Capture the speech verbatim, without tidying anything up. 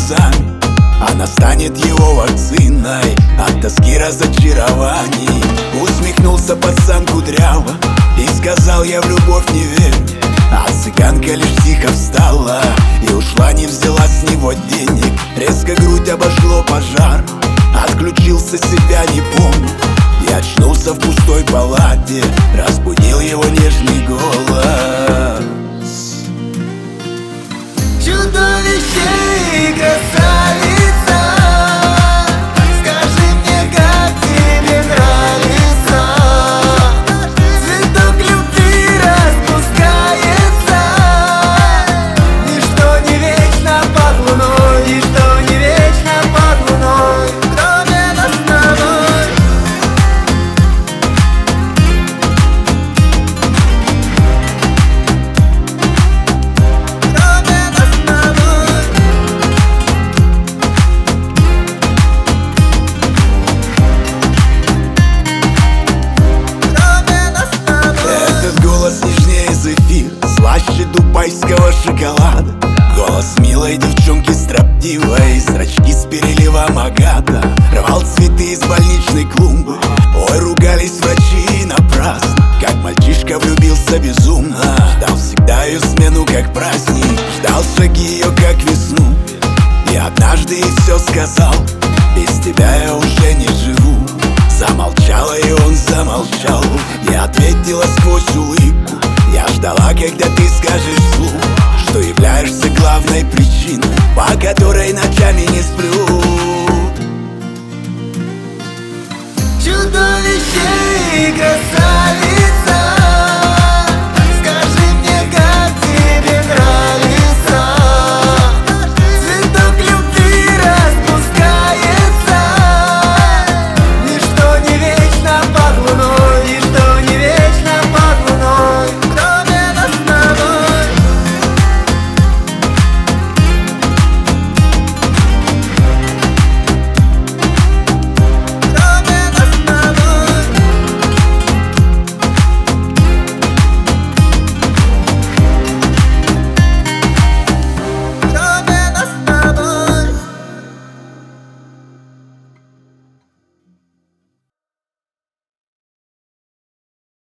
слезами. Она станет его вакциной от тоски разочарований. Усмехнулся пацан кудряво и сказал: я в любовь не верю. А цыганка лишь тихо встала и ушла, не взяла с него денег. Резко грудь обожгло пожар, отключился, себя не помню. И очнулся в пустой палате, разбудил его нежный голос. Чудовище и красавица, скажи мне, как тебе нравится. Цветок любви распускается. Ничто не вечно под луной, ничто не вечно под луной, кроме нас с тобой. Кроме нас с тобой. Кроме нас с тобой. Этот голос нежнее зефир, слаще дубайского шоколада. Голос милой девчонки строптивой, зрачки с переливом агата. Рвал цветы из больничной клумбы, ой, ругались врачи напрасно. Как мальчишка влюбился безумно, ждал всегда ее смену как праздник. Ждал шаги ее как весну, и однажды ей все сказал: без тебя я уже не живу. Замолчала, и он замолчал, и ответила сквозь улыбку: я ждала, когда ты скажешь вслух, что являешься главной причиной, по которой ночами не сплю. Чудовище